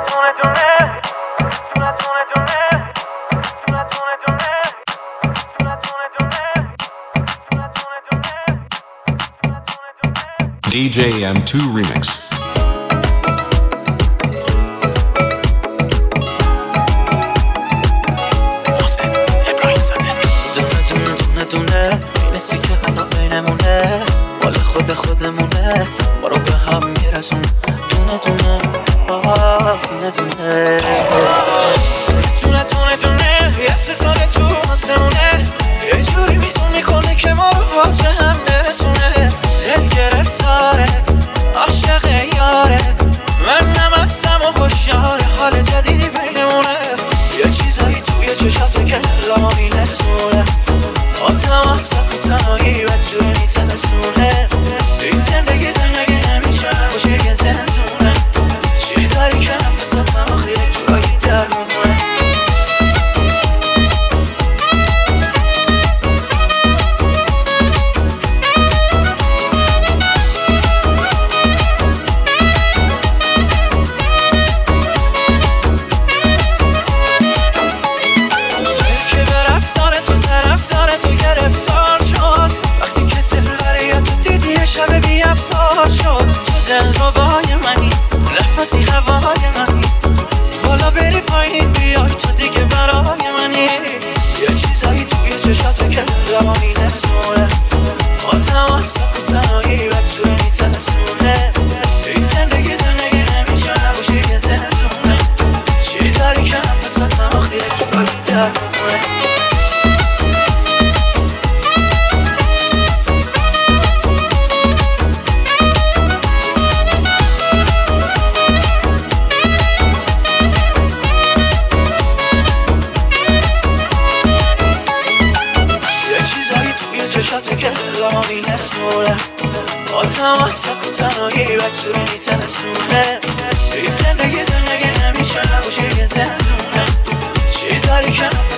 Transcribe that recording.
DJ M2 Remix. دونه اینسی که حالا بینمونه مال خودمونه ما رو به هم میرسون دونه دونه یه ستاره تو آسمونه یه جوری میزون میکنه که ما رو باز به هم برسونه دل گرفتاره عاشق یاره من نمستم و خوشیاره حال جدیدی بینمونه یه چیزایی توی چشاته که دلما میرسونه آدم از سک و تنهایی و جوری میترسونه این زندگی نمیشه باشه یه زندونه چی داری که نفساتم آخه یک جورایی درمونه دلربای منی نفسی هوای منی بالا بری پایین بیای تو دیگه برای منی یه چیزایی توی چشاته که دلما میرسونه آدم از سک و تنهایی و جوری میترسونه این زندگی نمیشه نباشه یه زندونه چی داری که نفساتم آخه یک جورایی درمونه چشاته که دلما میرسونه آدم از سک و تنهایی و جوری میترسونه این زندگی نمیشه نباشه یه زندونه چی داری که